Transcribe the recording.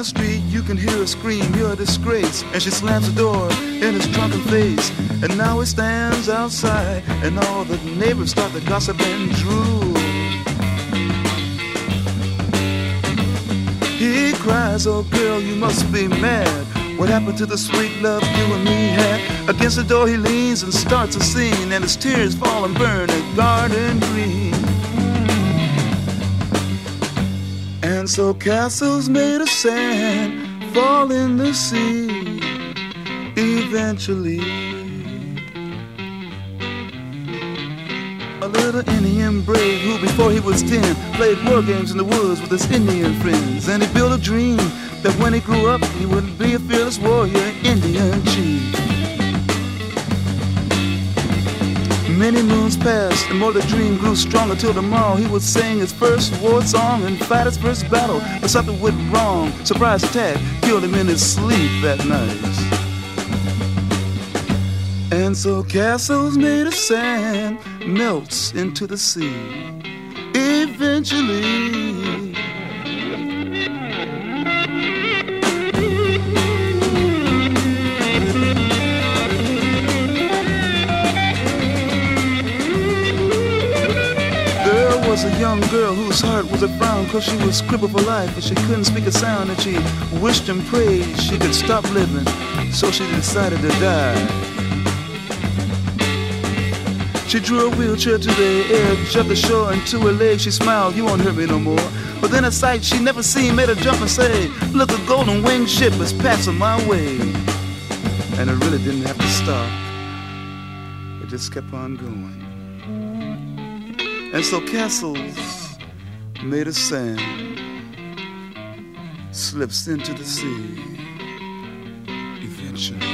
the street, you can hear her scream, you're a disgrace. And she slams the door in his drunken face. And now he stands outside, and all the neighbors start to gossip and drool. He cries, oh girl, you must be mad. What happened to the sweet love you and me had? Against the door he leans and starts a scene, and his tears fall and burn a garden green. And so castles made of sand fall in the sea eventually. A little Indian brave who before he was 10 played war games in the woods with his Indian friends. And he built a dream that when he grew up he would be a fearless warrior, Indian chief. Many moons passed and more the dream grew stronger till tomorrow he would sing his first war song and fight his first battle. But something went wrong, surprise attack killed him in his sleep that night. And so castles made of sand melts into the sea eventually. There was a young girl whose heart was a frown, 'cause she was crippled for life and she couldn't speak a sound, and she wished and prayed she could stop living, so she decided to die. She drew a wheelchair to the edge of the shore, and to her legs she smiled, you won't hurt me no more. But then a sight she never seen made her jump and say, look, a golden winged ship is passing my way. And it really didn't have to stop. It just kept on going. And so castles made of sand slips into the sea eventually.